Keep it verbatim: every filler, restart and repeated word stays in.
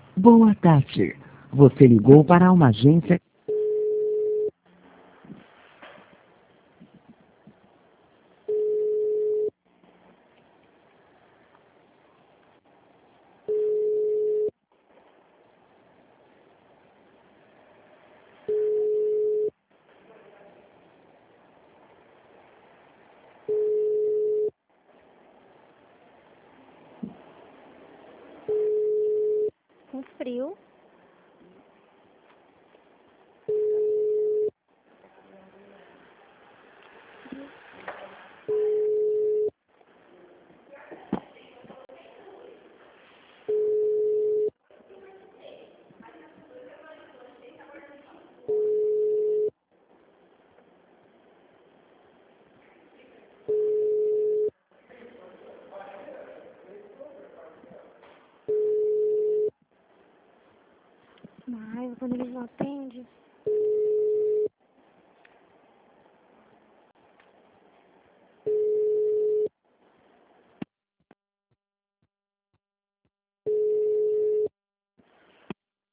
Boa tarde. Você ligou para uma agência. Com frio. Mas quando eles não atendem.